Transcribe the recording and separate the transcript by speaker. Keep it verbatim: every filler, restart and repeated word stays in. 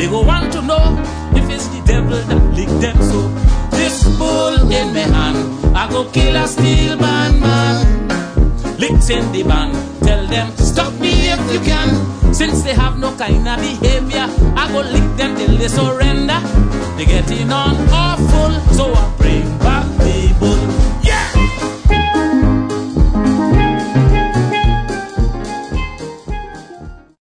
Speaker 1: They go want to know if it's the devil that lick them so. This bull in my hand, I go kill a steel band man. Licks in the band, tell them stop me if you can. Since they have no kind of behavior, I go lick them till they surrender. They getting on awful, so I bring back